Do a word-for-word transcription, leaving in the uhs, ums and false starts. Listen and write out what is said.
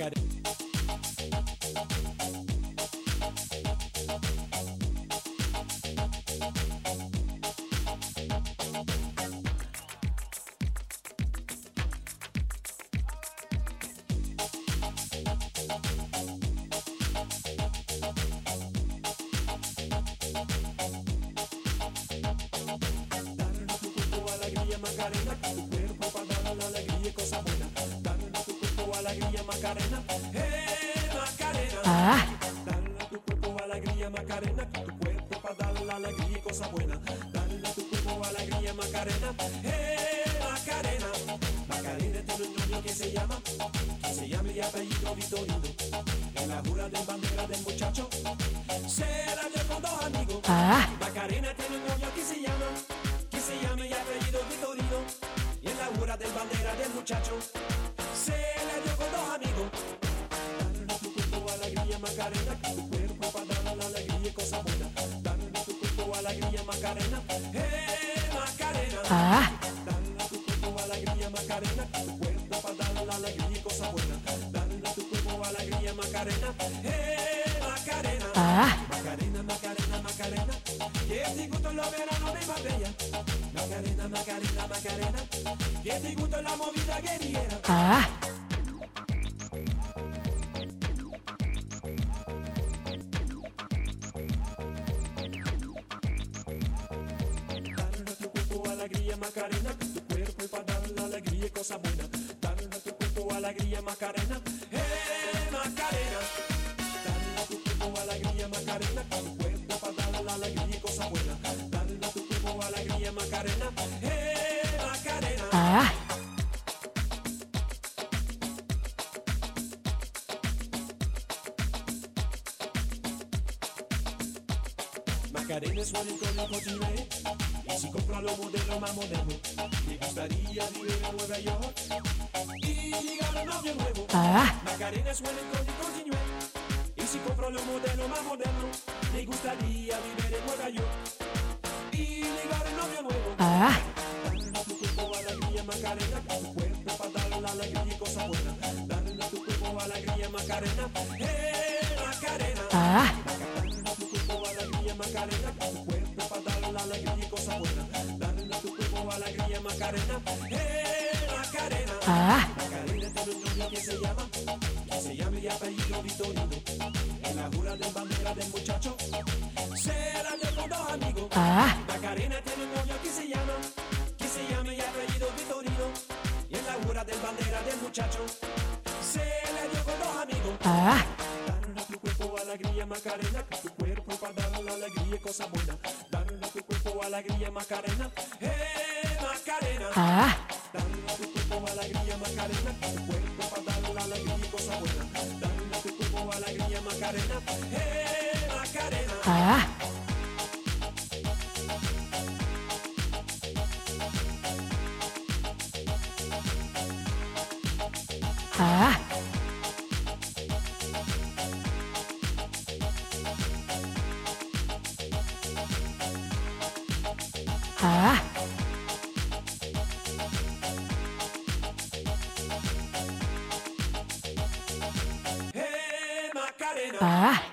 Macarena, tu cuerpo para dar la alegría y cosa buena. Dale a tu cuerpo alegría, Macarena. Hey, Macarena. Ah. Dale a tu cuerpo alegría, Macarena. Tu cuerpo para dar la alegría y cosa buena. Dale a tu cuerpo alegría, Macarena. Hey, Macarena. Macarena tiene un niño que se llama, que se llama y apellido Vitorino. En la jura de bandera del muchacho se la dio con dos amigos. Ah. Macarena tiene un niño que se llama, que se llama y apellido Vitorino. Y en la jura del bandera del muchacho se le dio con dos amigos. Dale a tu cuerpo alegría, Macarena, que tu cuerpo para dar la alegría y cosa buena. Dale a tu cuerpo alegría, Macarena. Hey, Macarena. Ah. Dale a tu cuerpo alegría, Macarena, que tu cuerpo para dar la alegría y cosa buena. Dale a tu cuerpo alegría, Macarena. Hey, Macarena. Ah. Macarena, Macarena, Macarena, que te gustó los veranos de Marbella. Macarena, Macarena, Macarena, que te gustó la movida guerrillera. Ah. Dale a tu cuerpo alegría, Macarena, que tu cuerpo para dar la alegría y cosa buena. Dale a tu cuerpo alegría, Macarena. Hey, Macarena. Dale a tu cuerpo alegría, Macarena, que tu cuerpo para dar la alegría y cosa buena. Dale a tu cuerpo alegría, Macarena. Hey, Macarena. Ah. Macarena es un icónico chile, y si compra los modelos más modernos, me gustaría vivir en Nueva York y llegar a novio nuevo. Ah. Macarena es un icónico chile, y si compro los modelos más modernos, me gustaría vivir en Nueva York y llegar a novio nuevo. Ah. Dale a tu cuerpo alegría, Macarena, que tu cuerpo para dar la alegría y cosa buena. Dale a tu cuerpo alegría, Macarena. Hey, Macarena. Ah. Dale a tu cuerpo alegría, Macarena, que tu cuerpo para dar la alegría y cosa buena. Dale a tu cuerpo alegría, Macarena. Hey, Macarena. Ah. Macarena tiene un novio que se llama, que se llama y apellido Vitorino. En la jura de bandera del muchacho se la dio con dos amigos. Ah. Macarena tiene un novio que se llama, que se llama y apellido Vitorino. Y en la jura del bandera del muchacho se le dio con dos amigos. Ah. Dale a tu cuerpo alegría, Macarena, que tu cuerpo para dar la alegría y cosa buena. Dale a tu cuerpo alegría, Macarena. Hey, Macarena. Ah. Dale a tu cuerpo alegría, Macarena, que tu cuerpo para dar la alegría y cosa buena. Dale a tu cuerpo alegría, Macarena. Hey, Macarena. Ah. Ah. Ah. Hey, Macarena. Ah.